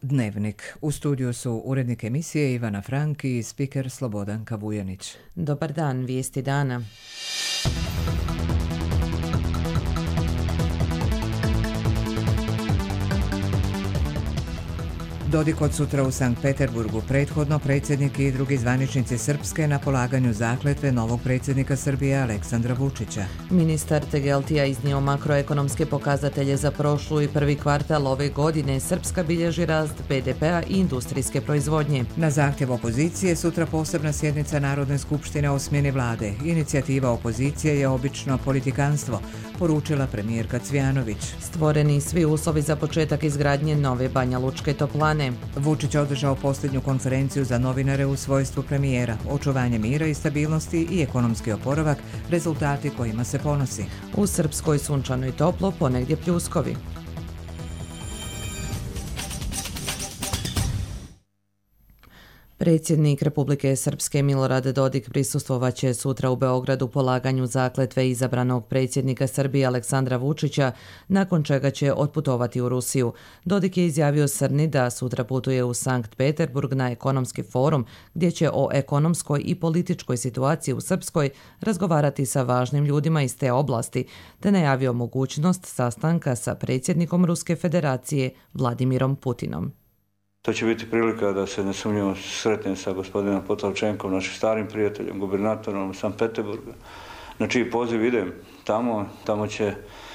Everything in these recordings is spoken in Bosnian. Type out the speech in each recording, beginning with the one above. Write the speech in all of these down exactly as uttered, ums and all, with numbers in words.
Dnevnik. U studiju su urednik emisije Ivana Frank i spiker Slobodanka Vujanić. Dobar dan, vijesti dana. Dodik od sutra u Sankt Peterburgu, prethodno predsjednik i drugi zvaničnici Srpske na polaganju zakletve novog predsjednika Srbije Aleksandra Vučića. Ministar Tegeltija iznio makroekonomske pokazatelje za prošlu i prvi kvartal ove godine. Srpska bilježi rast be de pea i industrijske proizvodnje. Na zahtjev opozicije sutra posebna sjednica Narodne skupštine o smjeni vlade. Inicijativa opozicije je obično politikanstvo, poručila premijerka Cvjanović. Stvoreni svi uslovi za početak izgradnje nove Banjalučke toplane. Vučić održao posljednju konferenciju za novinare u svojstvu premijera. Očuvanje mira i stabilnosti i ekonomski oporavak, rezultati kojima se ponosi. U Srpskoj sunčano i toplo, ponegdje pljuskovi. Predsjednik Republike Srpske Milorad Dodik prisustvovaće sutra u Beogradu polaganju zakletve izabranog predsjednika Srbije Aleksandra Vučića, nakon čega će otputovati u Rusiju. Dodik je izjavio Srni da sutra putuje u Sankt Peterburg na ekonomski forum, gdje će o ekonomskoj i političkoj situaciji u Srpskoj razgovarati sa važnim ljudima iz te oblasti, te najavio mogućnost sastanka sa predsjednikom Ruske federacije Vladimirom Putinom. To će biti prilika da se nesumnjivo sretnem sa gospodinom Potlačenkom, našim starim prijateljem, gubernatorom Sankt Peterburga, na čiji poziv idem tamo. Tamo će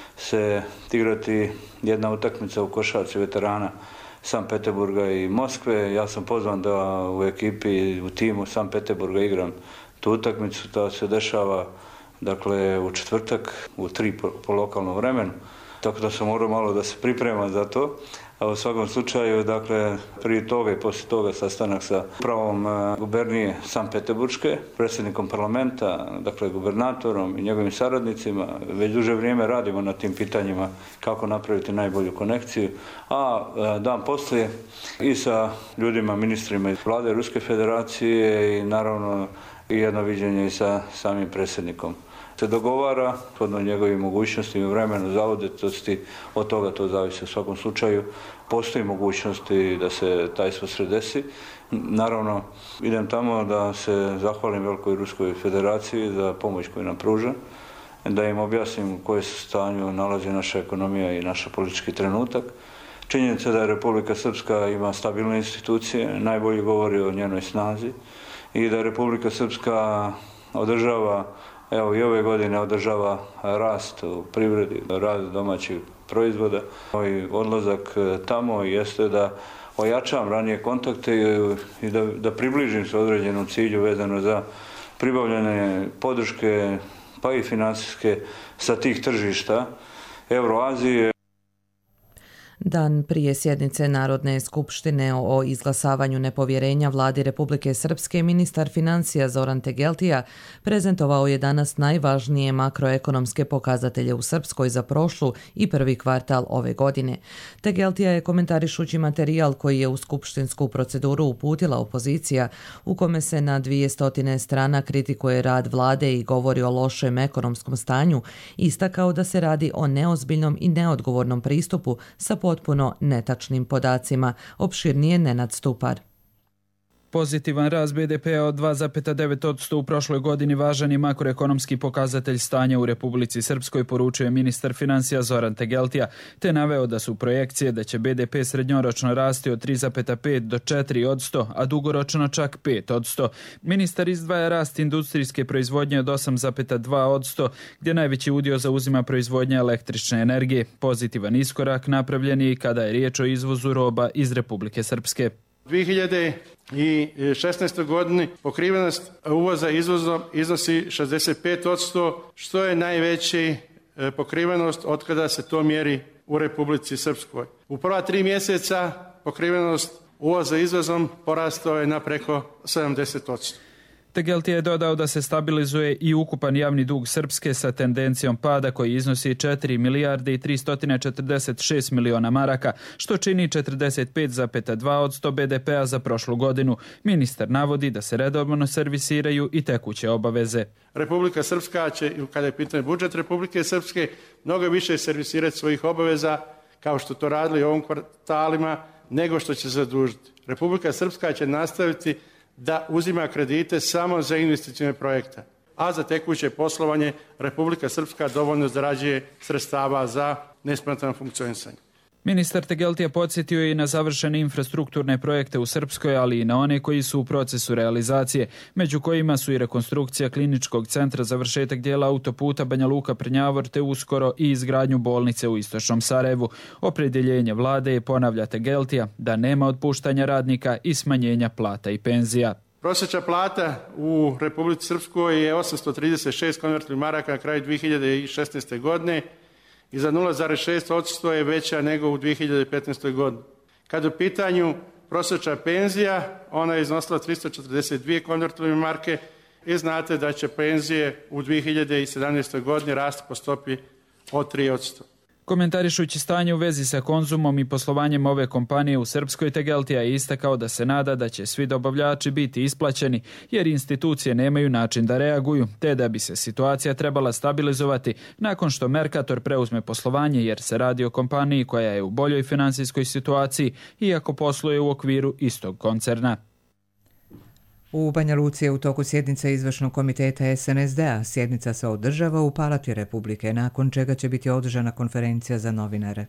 se igrati jedna utakmica u košarci veterana Sankt Peterburga i Moskve. Ja sam pozvan da u ekipi, u timu Sankt Peterburga igram tu utakmicu. To se dešava dakle, u četvrtak, u tri po, po lokalnom vremenu. Tako da sam morao malo da se pripremam za to. A u svakom slučaju, dakle, prije toga i poslije toga sastanak sa upravom gubernije Sankt Peterburške, predsjednikom parlamenta, dakle, gubernatorom i njegovim saradnicima. Već duže vrijeme radimo na tim pitanjima kako napraviti najbolju konekciju. A dan poslije i sa ljudima, ministrima iz vlade Ruske federacije i naravno i jedno viđenje i sa samim predsjednikom se dogovara, podno njegovim mogućnostima i vremenu zavoditosti, od toga to zavisi u svakom slučaju. Postoji mogućnosti da se taj sve desi. Naravno, idem tamo da se zahvalim Velikoj Ruskoj federaciji za pomoć koju nam pruža, da im objasnim u kojoj se stanju nalazi naša ekonomija i naš politički trenutak. Činjenica da je Republika Srpska ima stabilne institucije, najbolje govori o njenoj snazi i da Republika Srpska održava, evo i ove godine održava rast u privredi, rast domaćih proizvoda. Moj odlazak tamo jeste da ojačam ranije kontakte i da, da približim se određenom cilju vezano za pribavljanje podrške, pa i financijske sa tih tržišta Euroazije. Dan prije sjednice Narodne skupštine o izglasavanju nepovjerenja vladi Republike Srpske, ministar financija Zoran Tegeltija prezentovao je danas najvažnije makroekonomske pokazatelje u Srpskoj za prošlu i prvi kvartal ove godine. Tegeltija je komentarišući materijal koji je u skupštinsku proceduru uputila opozicija, u kome se na dvije stotine strana kritikuje rad vlade i govori o lošem ekonomskom stanju, istakao da se radi o neozbiljnom i neodgovornom pristupu sa potpuno netačnim podacima. Opširnije Nenad Stupar. Pozitivan rast be de pea od dva zarez devet posto u prošloj godini važan je makroekonomski pokazatelj stanja u Republici Srpskoj, poručuje ministar financija Zoran Tegeltija, te naveo da su projekcije da će be de pe srednjoročno rasti od tri zarez pet do četiri posto, a dugoročno čak pet posto. Ministar izdvaja rast industrijske proizvodnje od osam zarez dva posto, gdje najveći udio zauzima proizvodnja električne energije. Pozitivan iskorak napravljen je kada je riječ o izvozu roba iz Republike Srpske. U dvije hiljade šesnaestoj godini pokrivenost uvoza izvozom iznosi šezdeset pet posto, što je najveća pokrivenost od kada se to mjeri u Republici Srpskoj. U prva tri mjeseca pokrivenost uvoza izvozom porastao je na preko sedamdeset posto. Tegeltija je dodao da se stabilizuje i ukupan javni dug Srpske sa tendencijom pada koji iznosi četiri milijarde i tristo četrdeset šest miliona maraka, što čini četrdeset pet zarez dva posto be de pea za prošlu godinu. Ministar navodi da se redovno servisiraju i tekuće obaveze. Republika Srpska će, kada je pitanje budžet Republike Srpske, mnogo više servisirati svojih obaveza, kao što to radili u ovom kvartalima, nego što će se zadužiti. Republika Srpska će nastaviti da uzima kredite samo za investicione projekte, a za tekuće poslovanje Republika Srpska dovoljno zarađuje sredstava za nesmetano funkcionisanje. Ministar Tegeltija podsjetio je i na završene infrastrukturne projekte u Srpskoj, ali i na one koji su u procesu realizacije, među kojima su i rekonstrukcija kliničkog centra, završetak dijela autoputa Banja Luka-Prnjavor te uskoro i izgradnju bolnice u istočnom Sarajevu. Opredjeljenje vlade je, ponavlja Tegeltija, da nema otpuštanja radnika i smanjenja plata i penzija. Prosječna plata u Republici Srpskoj je osamsto trideset šest konvertibilnih maraka na kraju dvije hiljade šesnaeste. godine i za nula zarez šest posto je veća nego u dvije hiljade petnaestoj. godini. Kad u pitanju prosječna penzija, ona je iznosila tristo četrdeset dvije konvertibilne marke i znate da će penzije u dvije hiljade sedamnaestoj. godini rasti po stopi od tri posto. Komentarišući stanje u vezi sa Konzumom i poslovanjem ove kompanije u Srpskoj, Tegeltija je istakao da se nada da će svi dobavljači biti isplaćeni jer institucije nemaju način da reaguju, te da bi se situacija trebala stabilizovati nakon što Mercator preuzme poslovanje jer se radi o kompaniji koja je u boljoj finansijskoj situaciji iako posluje u okviru istog koncerna. U Banja Luci je u toku sjednice izvršnog komiteta es en es de-a. Sjednica se održava u Palati Republike, nakon čega će biti održana konferencija za novinare.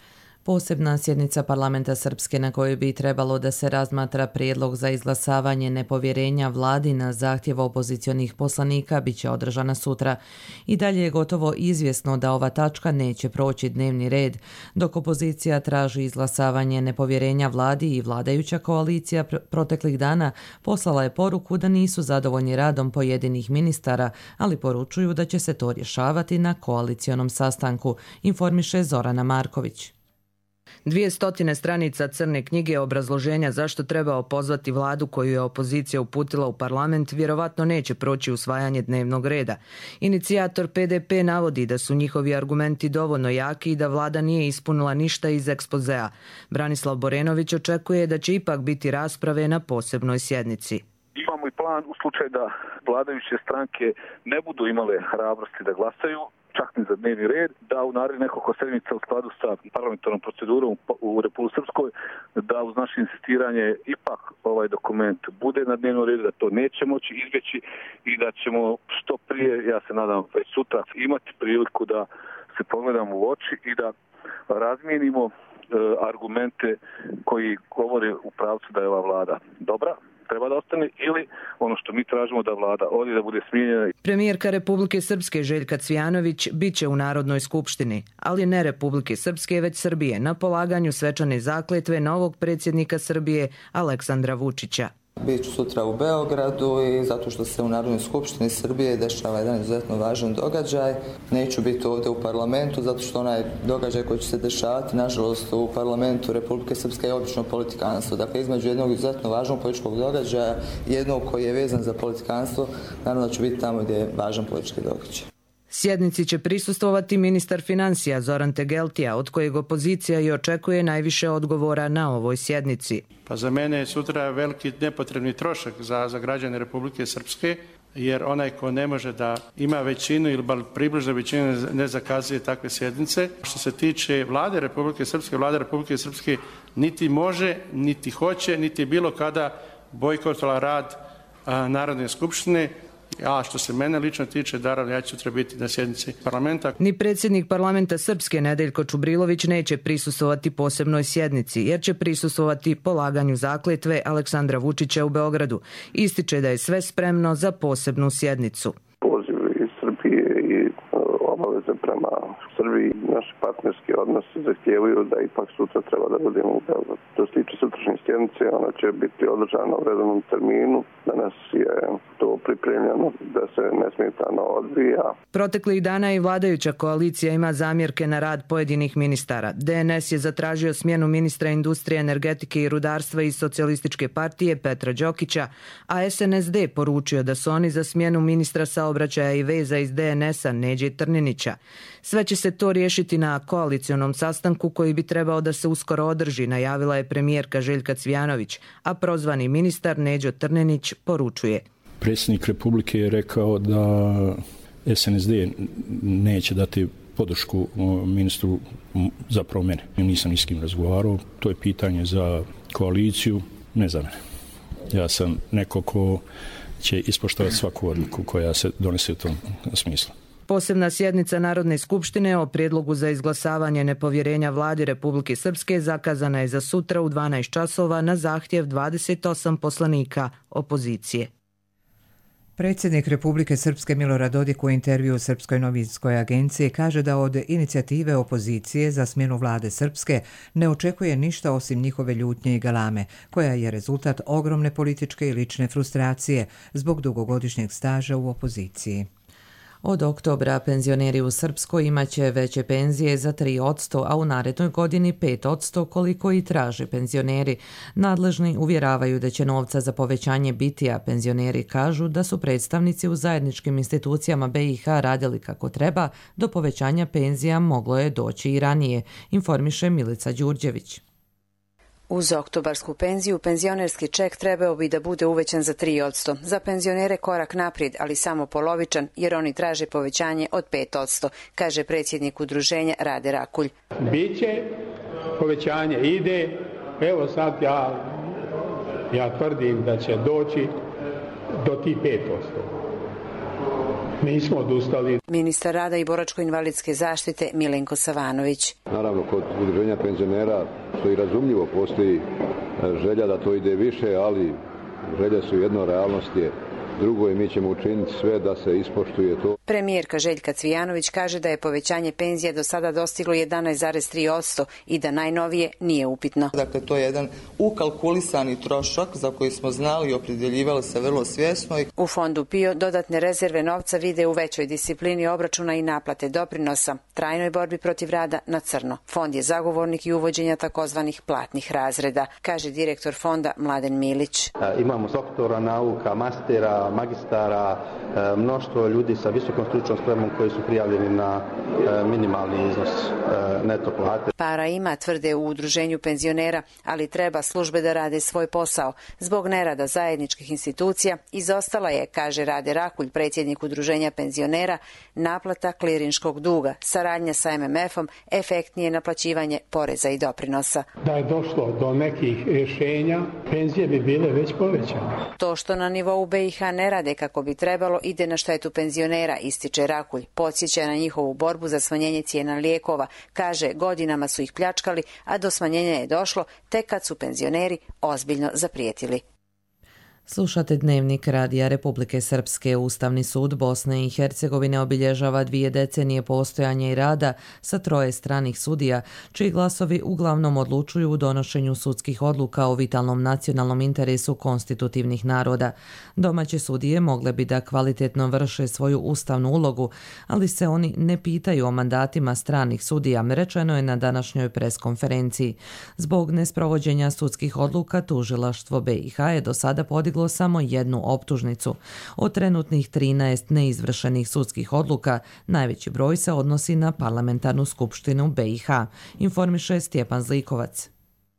Posebna sjednica parlamenta Srpske na kojoj bi trebalo da se razmatra prijedlog za izglasavanje nepovjerenja vladi na zahtjev opozicionih poslanika bit će održana sutra. I dalje je gotovo izvjesno da ova tačka neće proći dnevni red, dok opozicija traži izglasavanje nepovjerenja vladi i vladajuća koalicija proteklih dana poslala je poruku da nisu zadovoljni radom pojedinih ministara, ali poručuju da će se to rješavati na koalicionom sastanku, informiše Zorana Marković. Dvije stotine stranica crne knjige obrazloženja zašto treba opozvati vladu koju je opozicija uputila u parlament vjerovatno neće proći usvajanje dnevnog reda. Inicijator pe de pe navodi da su njihovi argumenti dovoljno jaki i da vlada nije ispunila ništa iz ekspozea. Branislav Borenović očekuje da će ipak biti rasprave na posebnoj sjednici. Imamo i plan u slučaju da vladajuće stranke ne budu imale hrabrosti da glasaju, čak ni za dnevni red, da u narednih nekoliko sedmica u skladu sa parlamentarnom procedurom u Republici Srpskoj, da uz naše insistiranje ipak ovaj dokument bude na dnevnom redu, da to neće moći izbjeći i da ćemo što prije, ja se nadam već sutra, imati priliku da se pogledamo u oči i da razmijenimo e, argumente koji govore u pravcu da je ova vlada dobra, treba da ostane, ili ono što mi tražimo da vlada odi da bude smijenjena. Premijerka Republike Srpske Željka Cvijanović bit će u Narodnoj skupštini, ali ne Republike Srpske već Srbije, na polaganju svečane zakletve novog predsjednika Srbije Aleksandra Vučića. Biću sutra u Beogradu i zato što se u Narodnoj skupštini Srbije dešava jedan izuzetno važan događaj. Neću biti ovdje u parlamentu zato što onaj događaj koji će se dešavati, nažalost, u parlamentu Republike Srpske je obično politikanstvo. Dakle, između jednog izuzetno važnog političkog događaja i jednog koji je vezan za politikanstvo, naravno da ću biti tamo gdje je važan politički događaj. Sjednici će prisustvovati ministar financija Zoran Tegeltija, od kojeg opozicija i očekuje najviše odgovora na ovoj sjednici. Pa za mene je sutra veliki nepotrebni trošak za, za građane Republike Srpske, jer onaj ko ne može da ima većinu ili bar približno većinu ne zakazuje takve sjednice. Što se tiče vlade Republike Srpske, vlada Republike Srpske niti može, niti hoće, niti bilo kada bojkotala rad a, Narodne skupštine. A što se mene lično tiče, naravno, ja ću sutra biti na sjednici parlamenta. Ni predsjednik parlamenta Srpske Nedeljko Čubrilović neće prisustvovati posebnoj sjednici, jer će prisustvovati polaganju zakletve Aleksandra Vučića u Beogradu. Ističe da je sve spremno za posebnu sjednicu. Poziv iz Srbije i obaveze prema Srbiji, naši partnerski odnosi zahtijevaju da ipak sutra treba da budemo u Beogradu. Što se tiče sutrašnje sjednice, ona će biti održana u redovnom terminu. Danas je to pripremljeno da se nesmetano odvija. Proteklih dana i vladajuća koalicija ima zamjerke na rad pojedinih ministara. de en es je zatražio smjenu ministra industrije, energetike i rudarstva iz Socijalističke partije Petra Đokića, a es en es de poručio da su oni za smjenu ministra saobraćaja i veza iz de en es-a Neđe Trninića. Sve će se to riješiti na koalicionom sastanku koji bi trebao da se uskoro održi, najavila je premijerka Željka Cvijanović, a prozvani ministar Neđo Trninić poručuje. Predsjednik Republike je rekao da es en es de neće dati podršku ministru za promjene. Nisam ni s kim razgovarao, to je pitanje za koaliciju, ne za mene. Ja sam neko ko će ispoštovati svaku odluku koja se donese u tom smislu. Posebna sjednica Narodne skupštine o prijedlogu za izglasavanje nepovjerenja vladi Republike Srpske zakazana je za sutra u dvanaest časova na zahtjev dvadeset osam poslanika opozicije. Predsjednik Republike Srpske Milorad Dodik u intervju u Srpskoj novinskoj agenciji kaže da od inicijative opozicije za smjenu vlade Srpske ne očekuje ništa osim njihove ljutnje i galame, koja je rezultat ogromne političke i lične frustracije zbog dugogodišnjeg staža u opoziciji. Od oktobra penzioneri u Srpskoj imaće veće penzije za tri posto, a u narednoj godini pet posto koliko i traže penzioneri. Nadležni uvjeravaju da će novca za povećanje biti, a penzioneri kažu da su predstavnici u zajedničkim institucijama B i H radili kako treba, do povećanja penzija moglo je doći i ranije, informiše Milica Đurđević. Uz oktobarsku penziju, penzionerski ček trebao bi da bude uvećan za tri posto. Za penzionere korak naprijed, ali samo polovičan, jer oni traže povećanje od pet posto, kaže predsjednik udruženja Rade Rakulj. Biće povećanje, ide, evo sad ja, ja tvrdim da će doći do tih pet posto. Nismo odustali. Ministar rada i boračko-invalidske zaštite Milenko Savanović. Naravno, kod udruženja penzionera, što i razumljivo, postoji želja da to ide više, ali želje su jedno, realnost je drugo i mi ćemo učiniti sve da se ispoštuje to. Premijerka Željka Cvijanović kaže da je povećanje penzija do sada dostiglo jedanaest zarez tri posto i da najnovije nije upitno. Dakle, to je jedan ukalkulisani trošak za koji smo znali i opredjeljivali se vrlo svjesno. U fondu P I O dodatne rezerve novca vide u većoj disciplini obračuna i naplate doprinosa, trajnoj borbi protiv rada na crno. Fond je zagovornik i uvođenja takozvanih platnih razreda, kaže direktor fonda Mladen Milić. Imamo doktora nauka, mastera, magistara, mnoštvo ljudi sa visokom stručnom spremom koji su prijavljeni na minimalni iznos neto plate. Para ima, tvrde u udruženju penzionera, ali treba službe da rade svoj posao. Zbog nerada zajedničkih institucija izostala je, kaže Rade Rakulj, predsjednik udruženja penzionera, naplata klirinškog duga, saradnja sa M M F-om, efektnije naplaćivanje poreza i doprinosa. Da je došlo do nekih rješenja, penzije bi bile već povećane. To što na nivou B i H ne rade kako bi trebalo ide na štetu penzionera, ističe Rakulj. Podsjeća na njihovu borbu za smanjenje cijena lijekova. Kaže, godinama su ih pljačkali, a do smanjenja je došlo tek kad su penzioneri ozbiljno zaprijetili. Slušate Dnevnik Radija Republike Srpske. Ustavni sud Bosne i Hercegovine obilježava dvije decenije postojanja i rada sa troje stranih sudija, čiji glasovi uglavnom odlučuju u donošenju sudskih odluka o vitalnom nacionalnom interesu konstitutivnih naroda. Domaće sudije mogle bi da kvalitetno vrše svoju ustavnu ulogu, ali se oni ne pitaju o mandatima stranih sudija, rečeno je na današnjoj preskonferenciji. Zbog nesprovođenja sudskih odluka tužilaštvo B i H je do sada podiglo samo jednu optužnicu. Od trenutnih trinaest neizvršenih sudskih odluka, najveći broj se odnosi na parlamentarnu skupštinu B i H, informiše Stjepan Zlikovac.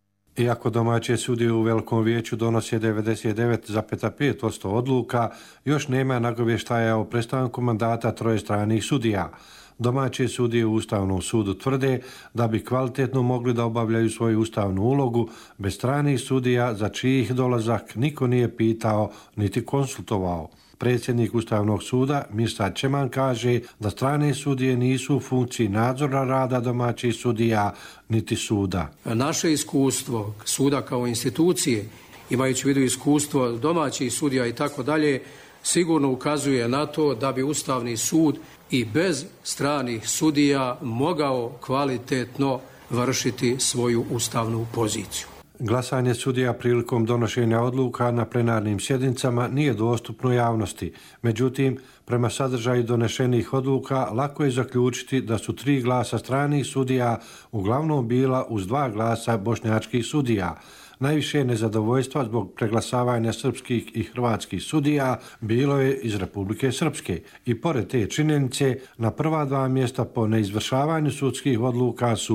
Iako domaće sudije u Velikom vijeću donose devedeset devet zarez pet posto odluka, još nema nagovještaja o prestanku mandata troje stranih sudija. Domaće sudije u Ustavnom sudu tvrde da bi kvalitetno mogli da obavljaju svoju ustavnu ulogu bez stranih sudija za čijih dolazak niko nije pitao niti konsultovao. Predsjednik Ustavnog suda Mirsad Čeman kaže da strane sudije nisu u funkciji nadzora rada domaćih sudija niti suda. Naše iskustvo suda kao institucije, imajući u vidu iskustvo domaćih sudija i tako dalje, sigurno ukazuje na to da bi Ustavni sud i bez stranih sudija mogao kvalitetno vršiti svoju ustavnu poziciju. Glasanje sudija prilikom donošenja odluka na plenarnim sjednicama nije dostupno javnosti. Međutim, prema sadržaju donešenih odluka lako je zaključiti da su tri glasa stranih sudija uglavnom bila uz dva glasa bošnjačkih sudija. Najviše nezadovoljstva zbog preglasavanja srpskih i hrvatskih sudija bilo je iz Republike Srpske. I pored te činjenice, na prva dva mjesta po neizvršavanju sudskih odluka su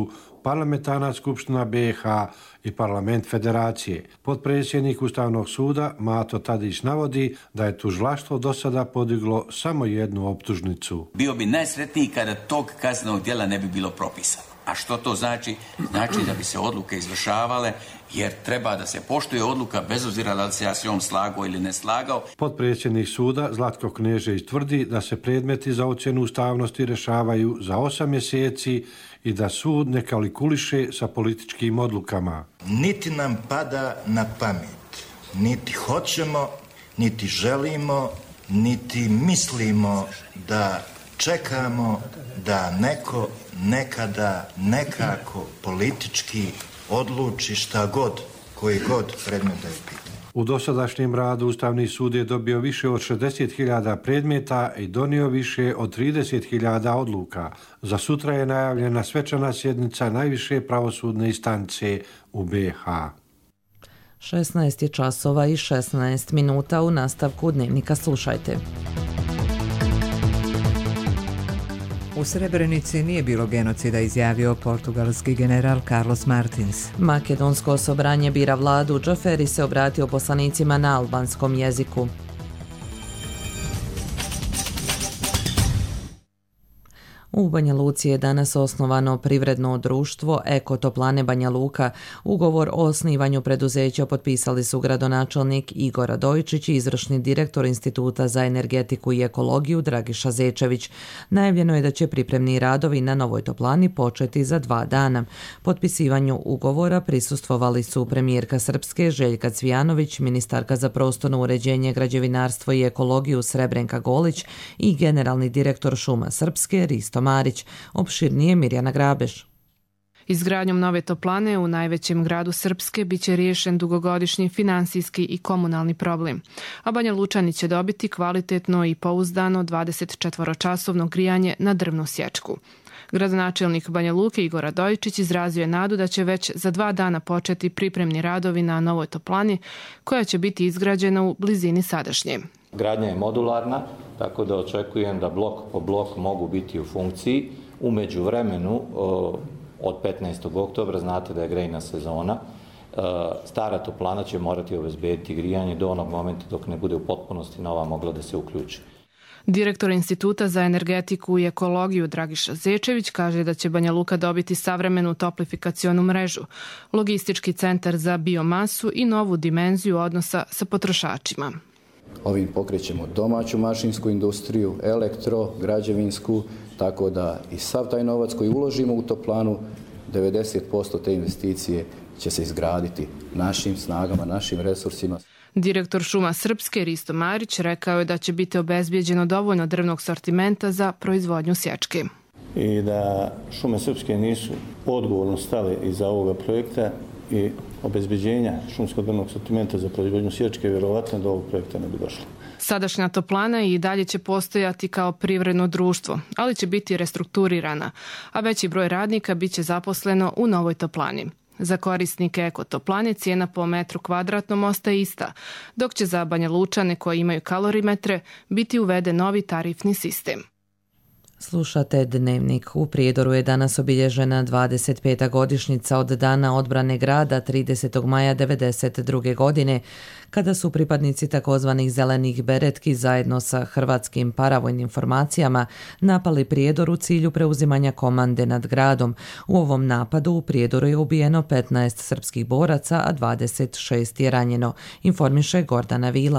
Parlamentarna skupština B iH i Parlament Federacije. Potpredsjednik Ustavnog suda Mato Tadić navodi da je tužilaštvo do sada podiglo samo jednu optužnicu. Bio bi najsretniji kada tog kaznenog djela ne bi bilo propisano. A što to znači? Znači da bi se odluke izvršavale, jer treba da se poštuje odluka bez obzira da li se ja s njom slagao ili ne slagao. Potpredsjednik suda Zlatko Knežević tvrdi da se predmeti za ocjenu ustavnosti rješavaju za osam mjeseci i da sud ne kalkuliše sa političkim odlukama. Niti nam pada na pamet, niti hoćemo, niti želimo, niti mislimo da čekamo da neko nekada nekako politički odluči šta god, koji god predmet da je pitanje. U dosadašnjem radu Ustavni sud je dobio više od šezdeset hiljada predmeta i donio više od trideset hiljada odluka. Za sutra je najavljena svečana sjednica najviše pravosudne instance u B iH. šesnaest je časova i šesnaest minuta. U nastavku Dnevnika slušajte. U Srebrenici nije bilo genocida, izjavio portugalski general Carlos Martins. Makedonsko osobanje bira vladu. Džaferi se obratio poslanicima na albanskom jeziku. U Banja Luci je danas osnovano privredno društvo Eko Toplane Banja Luka. Ugovor o osnivanju preduzeća potpisali su gradonačelnik Igor Radojičić i izvršni direktor Instituta za energetiku i ekologiju Dragiša Zečević. Najavljeno je da će pripremni radovi na novoj toplani početi za dva dana. Potpisivanju ugovora prisustvovali su premijerka Srpske Željka Cvijanović, ministarka za prostorno uređenje, građevinarstvo i ekologiju Srebrenka Golić i generalni direktor Šuma Srpske Risto Marić. Opširnije Mirjana Grabeš. Izgradnjom nove toplane u najvećem gradu Srpske biće riješen dugogodišnji finansijski i komunalni problem, a Banja Lučani će dobiti kvalitetno i pouzdano dvadesetčetvoročasovno grijanje na drvnu sječku. Gradonačelnik Banja Luke Igor Radojičić izrazio je nadu da će već za dva dana početi pripremni radovi na novoj toplani koja će biti izgrađena u blizini sadašnje. Gradnja je modularna, tako da očekujem da blok po blok mogu biti u funkciji. U međuvremenu, od petnaestog oktobra, znate da je grejna sezona, stara toplana će morati obezbediti grijanje do onog momenta dok ne bude u potpunosti nova mogla da se uključi. Direktor Instituta za energetiku i ekologiju Dragiša Zečević kaže da će Banja Luka dobiti savremenu toplifikacionu mrežu, logistički centar za biomasu i novu dimenziju odnosa sa potrošačima. Ovim pokrećemo domaću mašinsku industriju, elektro, građevinsku, tako da i sav taj novac koji uložimo u toplanu, devedeset posto te investicije će se izgraditi našim snagama, našim resursima. Direktor Šuma Srpske Risto Marić rekao je da će biti obezbijeđeno dovoljno drvnog sortimenta za proizvodnju sječke. I da Šume Srpske nisu odgovorno stale iza ovoga projekta i obezbeđenja šumskog drvnog sortimenta za proizvodnju sječke, vjerovatno do ovog projekta ne bi došlo. Sadašnja toplana i dalje će postojati kao privredno društvo, ali će biti restrukturirana, a veći broj radnika biće zaposleno u novoj toplani. Za korisnike Eko Toplane cijena po metru kvadratnom ostaje ista, dok će za Banja Lučane koji imaju kalorimetre biti uveden novi tarifni sistem. Slušate Dnevnik. U Prijedoru je danas obilježena dvadeset peta godišnjica od Dana odbrane grada tridesetog maja devedeset druge. godine, kada su pripadnici takozvanih zelenih beretki zajedno sa hrvatskim paravojnim formacijama napali Prijedor u cilju preuzimanja komande nad gradom. U ovom napadu u Prijedoru je ubijeno petnaest srpskih boraca, a dvadeset šest je ranjeno, informiše Gordana Vila.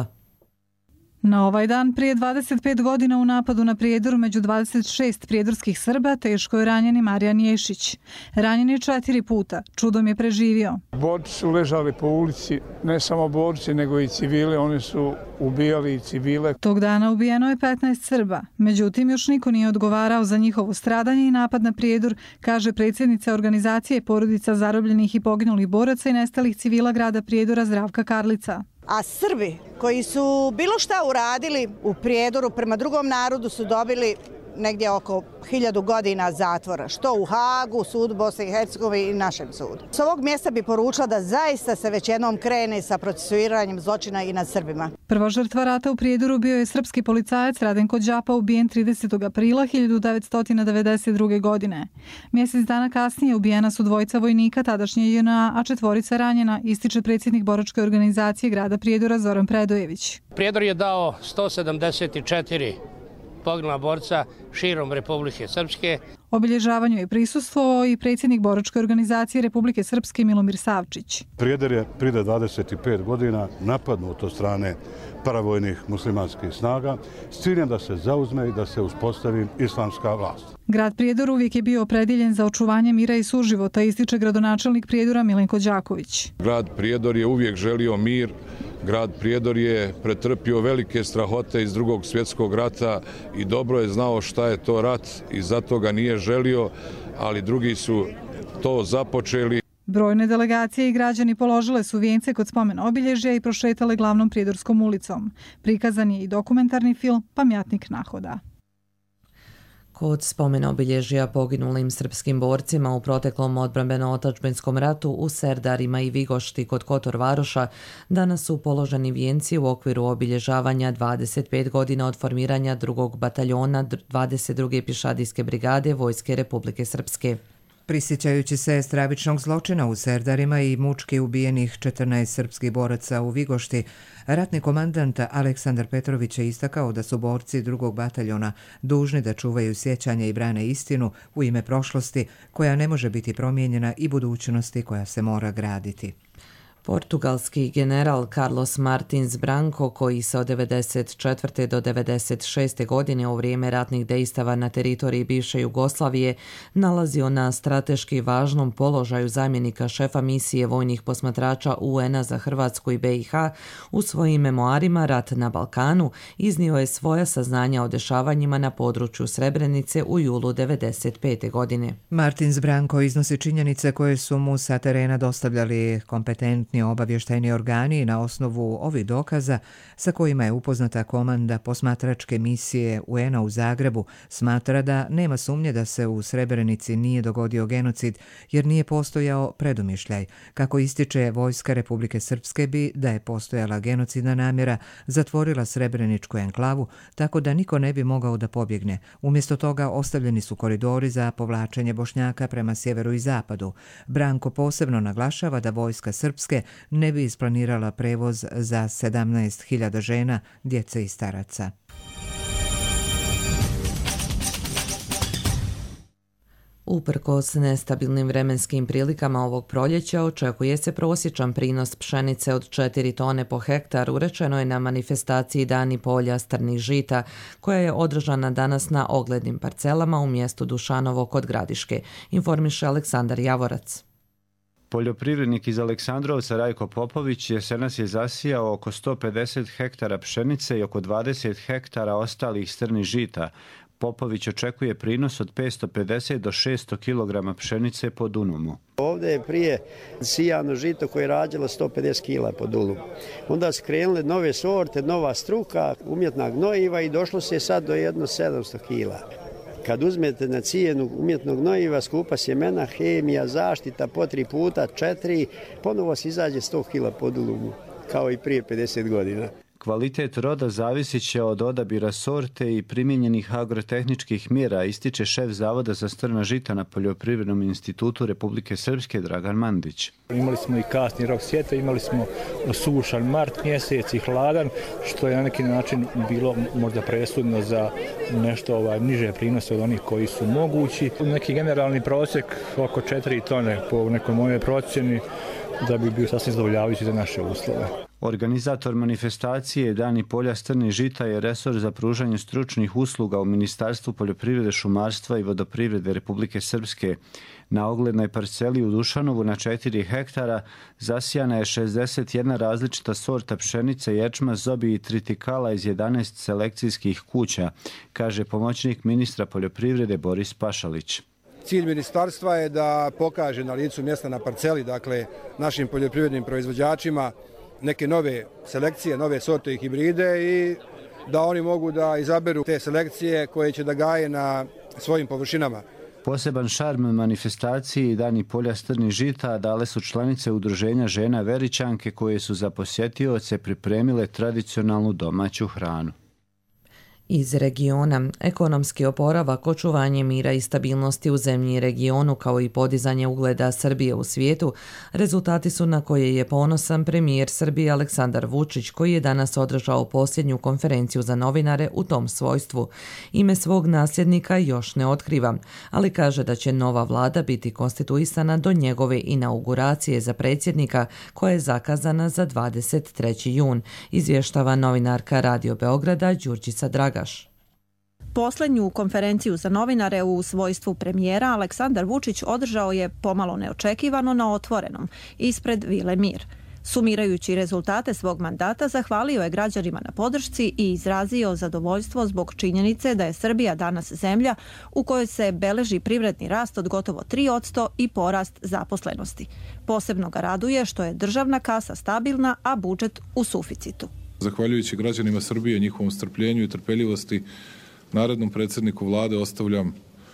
Na ovaj dan prije dvadeset pet godina u napadu na Prijedor među dvadeset šest prijedorskih Srba teško je ranjeni Marijan Ješić. Ranjen je četiri puta, čudom je preživio. Borci su ležali po ulici, ne samo borci nego i civile, oni su ubijali i civile. Tog dana ubijeno je petnaest Srba, međutim još niko nije odgovarao za njihovo stradanje i napad na Prijedor, kaže predsjednica organizacije porodica zarobljenih i poginulih boraca i nestalih civila grada Prijedora Zdravka Karlica. A Srbi koji su bilo šta uradili u Prijedoru prema drugom narodu su dobili negdje oko hiljadu godina zatvora, što u Hagu, sudu Bosne i Hercegovine i našem sudu. S ovog mjesta bi poručila da zaista se već jednom krene sa procesuiranjem zločina i nad Srbima. Prva žrtva rata u Prijedoru bio je srpski policajac Radenko Đapa, ubijen tridesetog aprila hiljadu devetsto devedeset druge. godine. Mjesec dana kasnije ubijena su dvojica vojnika tadašnje J N A, a četvorica ranjena, ističe predsjednik boračke organizacije grada Prijedora Zoran Predojević. Prijedor je dao sto sedamdeset četiri poginula borca širom Republike Srpske. Obilježavanju je prisustvovao i predsjednik boračke organizacije Republike Srpske Milomir Savčić. Prijedor je prije dvadeset pet godina napadnut od strane paravojnih muslimanskih snaga s ciljem da se zauzme i da se uspostavi islamska vlast. Grad Prijedor uvijek je bio opredjeljen za očuvanje mira i suživota, ističe gradonačelnik Prijedora Milenko Đaković. Grad Prijedor je uvijek želio mir. Grad Prijedor je pretrpio velike strahote iz drugog svjetskog rata i dobro je znao šta je to rat i zato ga nije želio, ali drugi su to započeli. Brojne delegacije i građani položile su vijence kod spomen obilježja i prošetale glavnom Prijedorskom ulicom. Prikazan je i dokumentarni film Pamjatnik nahoda. Kod spomena obilježja poginulim srpskim borcima u proteklom odbrambeno-otadžbinskom ratu u Serdarima i Vigošti kod Kotor Varoša danas su položeni vijenci u okviru obilježavanja dvadeset pet godina od formiranja drugog bataljona dvadeset druge pješadijske brigade Vojske Republike Srpske. Prisjećajući se stravičnog zločina u Serdarima i mučki ubijenih četrnaest srpskih boraca u Vigošti, ratni komandant Aleksandar Petrović je istakao da su borci drugog bataljona dužni da čuvaju sjećanje i brane istinu u ime prošlosti koja ne može biti promijenjena i budućnosti koja se mora graditi. Portugalski general Carlos Martins Branco, koji se od devedeset četvrte do devedeset šeste. godine u vrijeme ratnih dejstava na teritoriji bivše Jugoslavije nalazio na strateški važnom položaju zamjenika šefa misije vojnih posmatrača U N-a za Hrvatsku i B i H, u svojim memoarima Rat na Balkanu iznio je svoja saznanja o dešavanjima na području Srebrenice u julu devedeset pete. godine. Martins Branco iznosi činjenice koje su mu sa terena dostavljali kompetentni obavještajni organi na osnovu ovih dokaza sa kojima je upoznata komanda posmatračke misije U N-a u Zagrebu, smatra da nema sumnje da se u Srebrenici nije dogodio genocid jer nije postojao predumišljaj. Kako ističe Vojska Republike Srpske bi, da je postojala genocidna namjera, zatvorila Srebreničku enklavu tako da niko ne bi mogao da pobjegne. Umjesto toga ostavljeni su koridori za povlačenje Bošnjaka prema sjeveru i zapadu. Branko posebno naglašava da Vojska Srpske ne bi isplanirala prevoz za sedamnaest hiljada žena, djece i staraca. Uprkos nestabilnim vremenskim prilikama ovog proljeća očekuje se prosječan prinos pšenice od četiri tone po hektaru, rečeno je na manifestaciji Dani polja strnih žita, koja je održana danas na oglednim parcelama u mjestu Dušanovo kod Gradiške, informiše Aleksandar Javorac. Poljoprivrednik iz Aleksandrovca Rajko Popović jesenas je zasijao oko sto pedeset hektara pšenice i oko dvadeset hektara ostalih strnih žita. Popović očekuje prinos od petsto pedeset do šesto kilograma pšenice po dunumu. Ovdje je prije sijano žito koje je rađalo sto pedeset kila po dunumu. Onda su krenule nove sorte, nova struka, umjetna gnojiva i došlo se sad do jedno sedamsto kila. Kad uzmete na cijenu umjetnog gnojiva, skupa sjemena, hemija, zaštita, po tri puta, četiri, ponovo se izađe sto kila po dunumu, kao i prije pedeset godina. Kvalitet roda zavisit će od odabira sorte i primijenjenih agrotehničkih mjera, ističe šef Zavoda za strna žita na Poljoprivrednom institutu Republike Srpske Dragan Mandić. Imali smo i kasni rok sjetve, imali smo sušan mart mjesec i hladan, što je na neki način bilo možda presudno za nešto ovaj, niže prinose od onih koji su mogući. Neki generalni prosjek oko četiri tone po nekoj mojoj procjeni da bi bio sasvim zadovoljavajući za naše uslove. Organizator manifestacije Dani polja strnih žita je resor za pružanje stručnih usluga u Ministarstvu poljoprivrede, šumarstva i vodoprivrede Republike Srpske. Na oglednoj parceli u Dušanovu na četiri hektara zasijana je šezdeset jedna različita sorta pšenice, ječma, zobi i tritikala iz jedanaest selekcijskih kuća, kaže pomoćnik ministra poljoprivrede Boris Pašalić. Cilj ministarstva je da pokaže na licu mjesta na parceli, dakle našim poljoprivrednim proizvođačima, neke nove selekcije, nove sorte i hibride i da oni mogu da izaberu te selekcije koje će da gaje na svojim površinama. Poseban šarm manifestaciji Dani polja strnih žita dale su članice udruženja žena Veričanke koje su za posjetioce pripremile tradicionalnu domaću hranu. Iz regiona, ekonomski oporavak, očuvanje mira i stabilnosti u zemlji i regionu kao i podizanje ugleda Srbije u svijetu, rezultati su na koje je ponosan premijer Srbije Aleksandar Vučić koji je danas održao posljednju konferenciju za novinare u tom svojstvu. Ime svog nasljednika još ne otkriva, ali kaže da će nova vlada biti konstituisana do njegove inauguracije za predsjednika koja je zakazana za dvadeset treći jun, izvještava novinarka Radio Beograda Đurđica Draga. Posljednju konferenciju za novinare u svojstvu premijera Aleksandar Vučić održao je pomalo neočekivano na otvorenom, ispred Vile Mir. Sumirajući rezultate svog mandata, zahvalio je građanima na podršci i izrazio zadovoljstvo zbog činjenice da je Srbija danas zemlja u kojoj se beleži privredni rast od gotovo tri posto i porast zaposlenosti. Posebno ga raduje što je državna kasa stabilna, a budžet u suficitu. Zahvaljujući građanima Srbije, njihovom strpljenju i trpeljivosti, narednom predsjedniku vlade ostavljam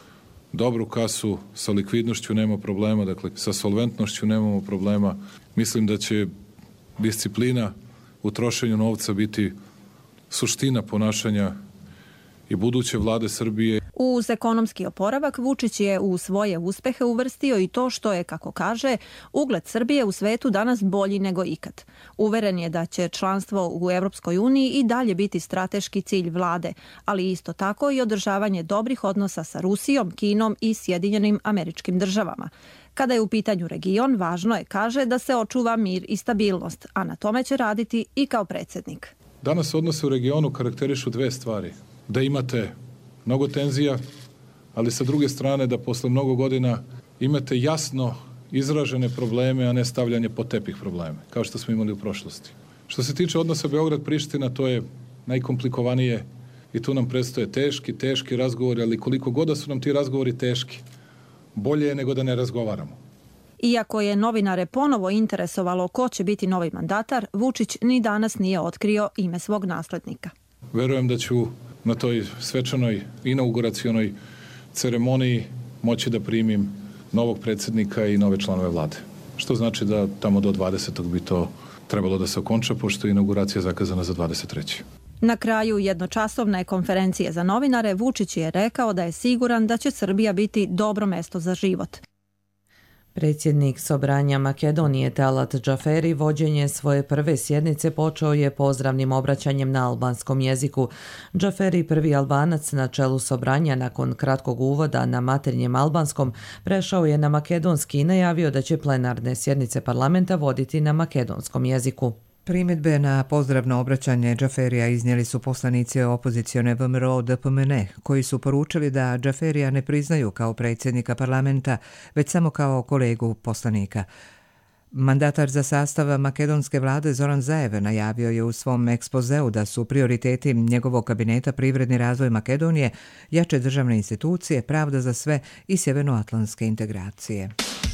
dobru kasu, sa likvidnošću nema problema, dakle sa solventnošću nemamo problema. Mislim da će disciplina u trošenju novca biti suština ponašanja i buduće vlade Srbije. Uz ekonomski oporavak Vučić je u svoje uspehe uvrstio i to što je, kako kaže, ugled Srbije u svetu danas bolji nego ikad. Uveren je da će članstvo u Europskoj uniji i dalje biti strateški cilj vlade, ali isto tako i održavanje dobrih odnosa sa Rusijom, Kinom i Sjedinjenim Američkim Državama. Kada je u pitanju region, važno je, kaže, da se očuva mir i stabilnost, a na tome će raditi i kao predsjednik. Danas odnose u regionu karakterišu dve stvari. Da imate mnogo tenzija, ali sa druge strane da posle mnogo godina imate jasno izražene probleme, a ne stavljanje pod tepih probleme, kao što smo imali u prošlosti. Što se tiče odnosa Beograd-Priština, to je najkomplikovanije i tu nam predstoje teški, teški razgovori, ali koliko god da su nam ti razgovori teški, bolje je nego da ne razgovaramo. Iako je novinare ponovo interesovalo ko će biti novi mandatar, Vučić ni danas nije otkrio ime svog naslednika. Verujem da ću na toj svečanoj inauguracionoj ceremoniji moći da primim novog predsjednika i nove članove vlade. Što znači da tamo do dvadesetog bi to trebalo da se okonča, pošto je inauguracija zakazana za dvadeset treći Na kraju jednočasovne konferencije za novinare Vučić je rekao da je siguran da će Srbija biti dobro mesto za život. Predsjednik Sobranja Makedonije Talat Džaferi vođenje svoje prve sjednice počeo je pozdravnim obraćanjem na albanskom jeziku. Džaferi, prvi Albanac na čelu Sobranja nakon kratkog uvoda na maternjem albanskom, prešao je na makedonski i najavio da će plenarne sjednice parlamenta voditi na makedonskom jeziku. Primjedbe na pozdravno obraćanje Džaferija iznijeli su poslanici opozicione V M R O D P M N, koji su poručili da Džaferija ne priznaju kao predsjednika parlamenta, već samo kao kolegu poslanika. Mandatar za sastav makedonske vlade Zoran Zaev najavio je u svom ekspozeu da su prioriteti njegovog kabineta privredni razvoj Makedonije, jače državne institucije, pravda za sve i sjevernoatlantske integracije.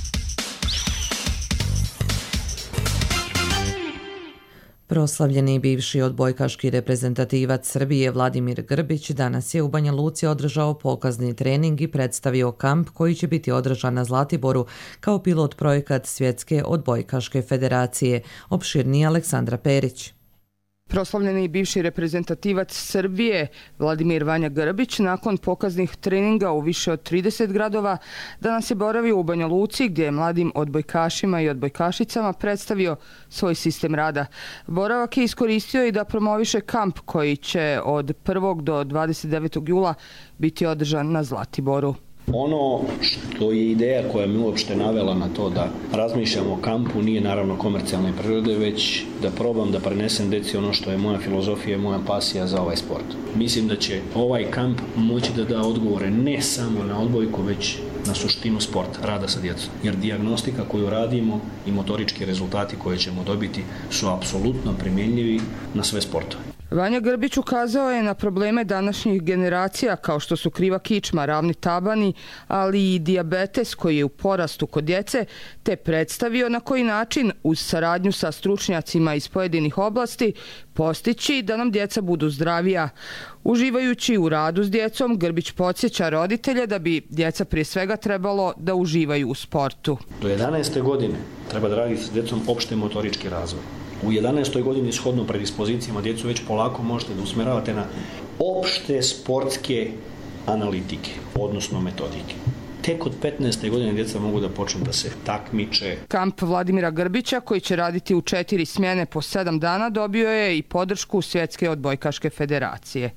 Proslavljeni bivši odbojkaški reprezentativac Srbije Vladimir Grbić danas je u Banja Luci održao pokazni trening i predstavio kamp koji će biti održan na Zlatiboru kao pilot projekat Svjetske odbojkaške federacije. Opširniji Aleksandra Perić. Proslavljeni bivši reprezentativac Srbije Vladimir Vanja Grbić nakon pokaznih treninga u više od trideset gradova danas je boravio u Banja Luci gdje je mladim odbojkašima i odbojkašicama predstavio svoj sistem rada. Boravak je iskoristio i da promoviše kamp koji će od prvog do dvadeset devetog jula biti održan na Zlatiboru. Ono što je ideja koja mi uopšte navela na to da razmišljamo o kampu nije naravno komercijalne prirode, već da probam da prenesem deci ono što je moja filozofija i moja pasija za ovaj sport. Mislim da će ovaj kamp moći da da odgovore ne samo na odbojku, već na suštinu sporta, rada sa djecom. Jer dijagnostika koju radimo i motorički rezultati koje ćemo dobiti su apsolutno primjenjivi na sve sportove. Vanja Grbić ukazao je na probleme današnjih generacija kao što su kriva kičma, ravni tabani, ali i dijabetes koji je u porastu kod djece, te predstavio na koji način uz saradnju sa stručnjacima iz pojedinih oblasti postići da nam djeca budu zdravija. Uživajući u radu s djecom, Grbić podsjeća roditelje da bi djeca prije svega trebalo da uživaju u sportu. Do jedanaeste godine treba da raditi s djecom opšte motorički razvoj. U jedanaestoj godini shodno predispozicijama djecu već polako možete da usmeravate na opšte sportske analitike, odnosno metodike. Tek od petnaeste godine djeca mogu da počnu da se takmiče. Kamp Vladimira Grbića, koji će raditi u četiri smjene po sedam dana, dobio je i podršku Svjetske odbojkaške federacije.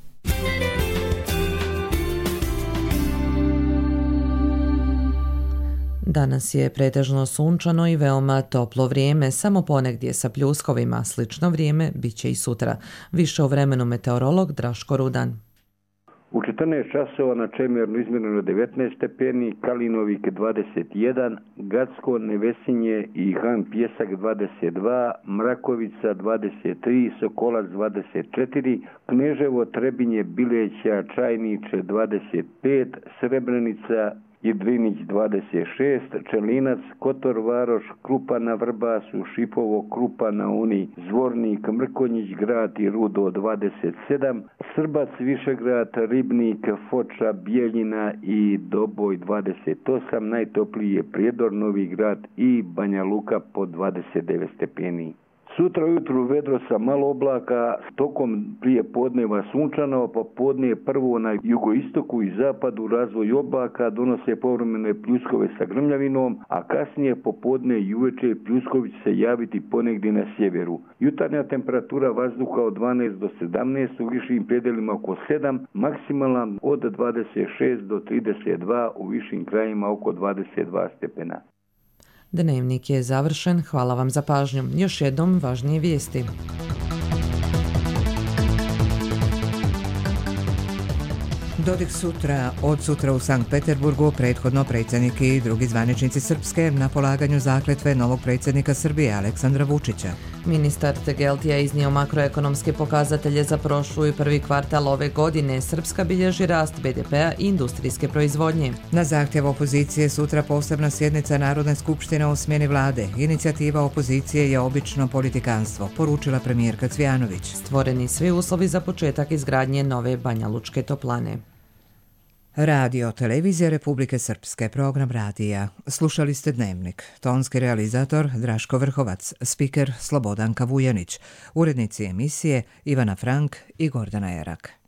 Danas je pretežno sunčano i veoma toplo vrijeme, samo ponegdje sa pljuskovima. Slično vrijeme bit će i sutra. Više o vremenu meteorolog Draško Rudan. U četrnaest časova na Čemernu izmjereno devetnaest stepeni, Kalinovik dvadeset jedan, Gacko, Nevesinje i Han Pjesak dvadeset dva, Mrakovica dvadeset tri, Sokolac dvadeset četiri, Kneževo, Trebinje, Bileća, Čajniče dvadeset pet, Srebrenica i Drinić dvadeset šest, Čelinac, Kotor Varoš, Krupa na Vrbasu, Šipovo, Krupa na Uni, Zvornik, Mrkonjić Grad i Rudo dvadeset sedam, Srbac, Višegrad, Ribnik, Foča, Bijeljina i Doboj dvadeset osam, najtopliji je Prijedor, Novi Grad i Banja Luka po dvadeset devet stepeni. Sutra ujutru vedro sa malo oblaka, tokom prije podneva sunčano, pa podne prvo na jugoistoku i zapadu razvoj oblaka donose povremene pljuskove sa grmljavinom, a kasnije popodne i uveče pljuskovi će se javiti ponegdje na sjeveru. Jutarnja temperatura vazduha od dvanaest do sedamnaest, u višim predelima oko sedam, maksimalna od dvadeset šest do trideset dva, u višim krajima oko dvadeset dva stepena. Dnevnik je završen. Hvala vam za pažnju. Još jednom važnije vijesti. Dodik sutra, od sutra u Sankt Peterburgu, prethodno predsjednik i drugi zvaničnici Srpske na polaganju zakletve novog predsjednika Srbije Aleksandra Vučića. Ministar Tegeltija iznio makroekonomske pokazatelje za prošlu i prvi kvartal ove godine. Srpska bilježi rast be de pea i industrijske proizvodnje. Na zahtjev opozicije sutra posebna sjednica Narodne skupštine o smjeni vlade. Inicijativa opozicije je obično politikanstvo, poručila premijerka Cvijanović. Stvoreni svi uslovi za početak izgradnje nove Banjalučke toplane. Radio Televizija Republike Srpske, program radija. Slušali ste Dnevnik. Tonski realizator Draško Vrhovac, spiker Slobodanka Vujanić, urednici emisije Ivana Frank i Gordana Erak.